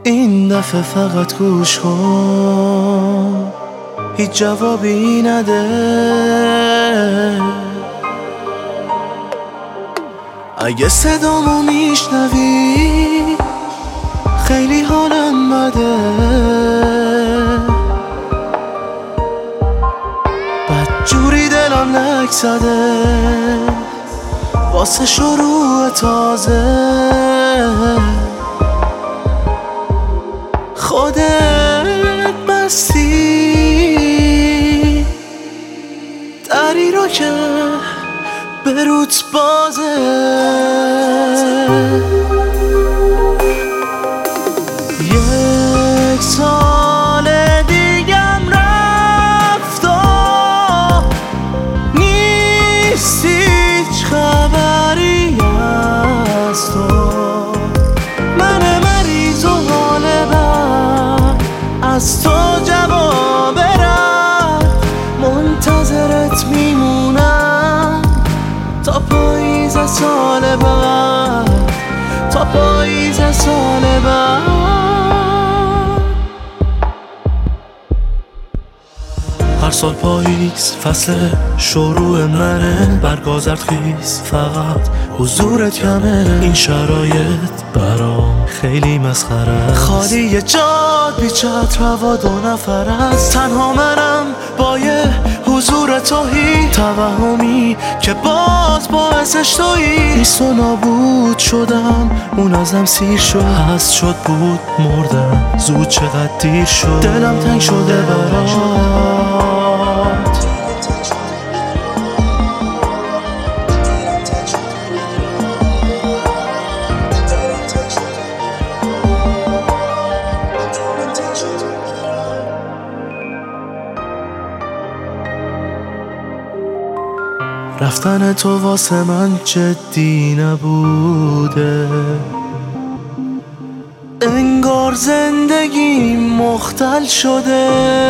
این دفعه فقط گوش کن، هیچ جوابی نده. اگه صدامو میشنوی خیلی حالم بده، بدجوری دلم لک زده واسه شروع تازه. خودت بستی دری رو که به روت بازه. یک سال دیگم رفت و نیست هیچ خبری از تو. من مریض و حال بد از تو جواب رد، منتظرت میمونم تا پاییز سال بعد، تا پاییز سال بعد. هر سال پاییز فصل شروع منه، برگا زردخیز فقط حضورت کمه. این شرایط برام خیلی مسخره، خالی جاد بی چتر هوا دو نفر است. تنها منم با یه حضور توهی، توهمی که باز باعثش تویی. نیست و نابود شدم، اون ازم سیر شد، هست شد بود مردم، زود چقدر دیر شد. دلم تنگ شده برات، رفتن تو واسه من جدی نبوده، انگار زندگی مختل شده.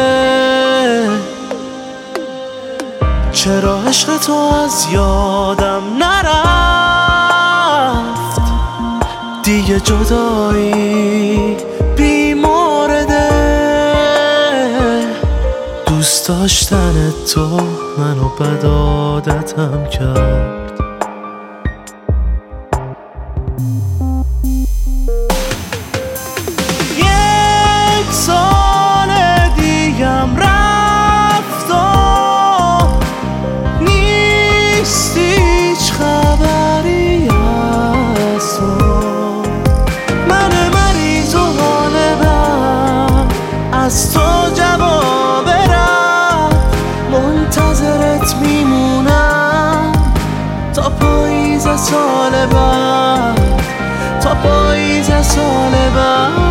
چرا عشق تو از یادم نرفت، دیگه جدایی بیمارده. دوست داشتن تو منو بد عادتم کرد. یک سال دیگم رفت و نیست هیچ خبری از تو. من مریض و حال بد از تو جواب رد، منتظرت میمونم تا پاییز سال بعد، تا پاییز سال بعد.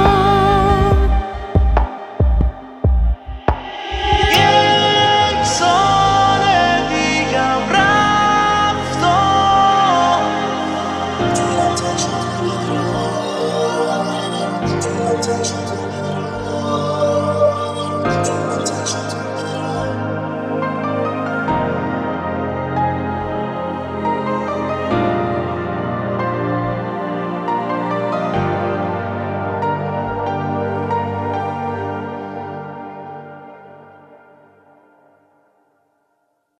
یک سال دیگم رفت و